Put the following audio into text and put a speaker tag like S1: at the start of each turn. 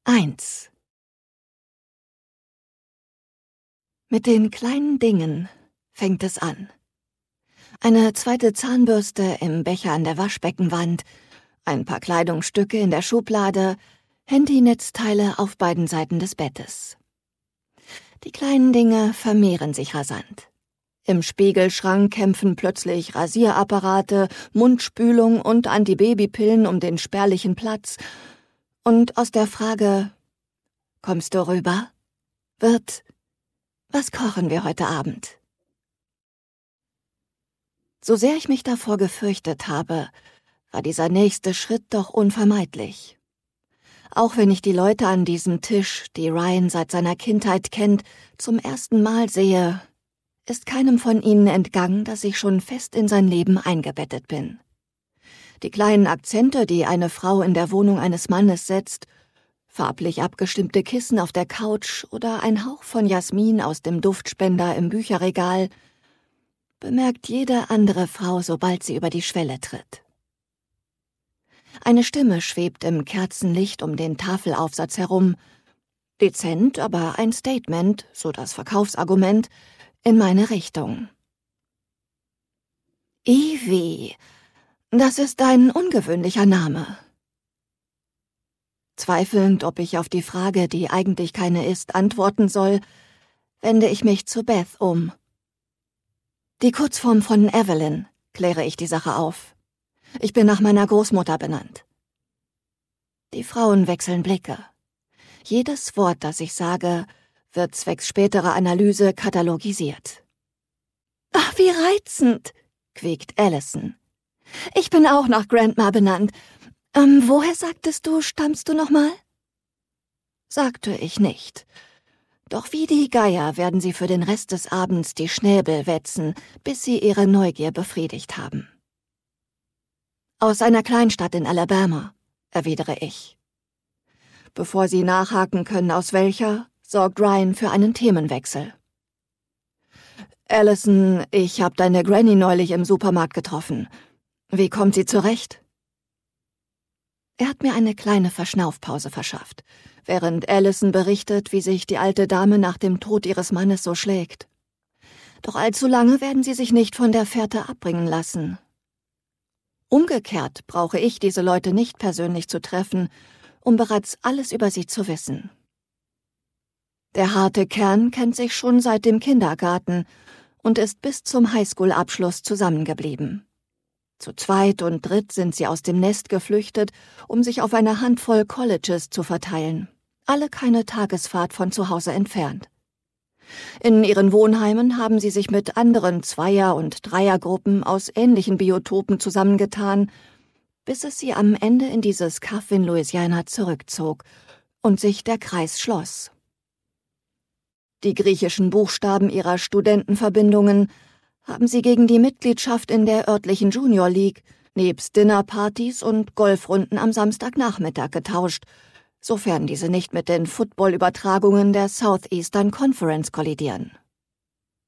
S1: 1. Mit den kleinen Dingen fängt es an. Eine zweite Zahnbürste im Becher an der Waschbeckenwand, ein paar Kleidungsstücke in der Schublade, Handynetzteile auf beiden Seiten des Bettes. Die kleinen Dinge vermehren sich rasant. Im Spiegelschrank kämpfen plötzlich Rasierapparate, Mundspülung und Antibabypillen um den spärlichen Platz. Und aus der Frage, »Kommst du rüber?« wird, »Was kochen wir heute Abend?« So sehr ich mich davor gefürchtet habe, war dieser nächste Schritt doch unvermeidlich. Auch wenn ich die Leute an diesem Tisch, die Ryan seit seiner Kindheit kennt, zum ersten Mal sehe, ist keinem von ihnen entgangen, dass ich schon fest in sein Leben eingebettet bin. Die kleinen Akzente, die eine Frau in der Wohnung eines Mannes setzt, farblich abgestimmte Kissen auf der Couch oder ein Hauch von Jasmin aus dem Duftspender im Bücherregal, bemerkt jede andere Frau, sobald sie über die Schwelle tritt. Eine Stimme schwebt im Kerzenlicht um den Tafelaufsatz herum, dezent, aber ein Statement, so das Verkaufsargument, in meine Richtung. Evie, das ist ein ungewöhnlicher Name. Zweifelnd, ob ich auf die Frage, die eigentlich keine ist, antworten soll, wende ich mich zu Beth um. Die Kurzform von Evelyn, kläre ich die Sache auf. Ich bin nach meiner Großmutter benannt. Die Frauen wechseln Blicke. Jedes Wort, das ich sage, wird zwecks späterer Analyse katalogisiert. »Ach, wie reizend«, quiekt Allison. »Ich bin auch nach Grandma benannt. Woher sagtest du, stammst du nochmal?« Sagte ich nicht. Doch wie die Geier werden sie für den Rest des Abends die Schnäbel wetzen, bis sie ihre Neugier befriedigt haben. »Aus einer Kleinstadt in Alabama«, erwidere ich. Bevor sie nachhaken können, aus welcher, sorgt Ryan für einen Themenwechsel. »Allison, ich habe deine Granny neulich im Supermarkt getroffen. Wie kommt sie zurecht?« Er hat mir eine kleine Verschnaufpause verschafft, während Allison berichtet, wie sich die alte Dame nach dem Tod ihres Mannes so schlägt. Doch allzu lange werden sie sich nicht von der Fährte abbringen lassen. Umgekehrt brauche ich diese Leute nicht persönlich zu treffen, um bereits alles über sie zu wissen. Der harte Kern kennt sich schon seit dem Kindergarten und ist bis zum Highschool-Abschluss zusammengeblieben. Zu zweit und dritt sind sie aus dem Nest geflüchtet, um sich auf eine Handvoll Colleges zu verteilen, alle keine Tagesfahrt von zu Hause entfernt. In ihren Wohnheimen haben sie sich mit anderen Zweier- und Dreiergruppen aus ähnlichen Biotopen zusammengetan, bis es sie am Ende in dieses Kaff in Louisiana zurückzog und sich der Kreis schloss. Die griechischen Buchstaben ihrer Studentenverbindungen haben sie gegen die Mitgliedschaft in der örtlichen Junior League nebst Dinnerpartys und Golfrunden am Samstagnachmittag getauscht, sofern diese nicht mit den Football-Übertragungen der Southeastern Conference kollidieren.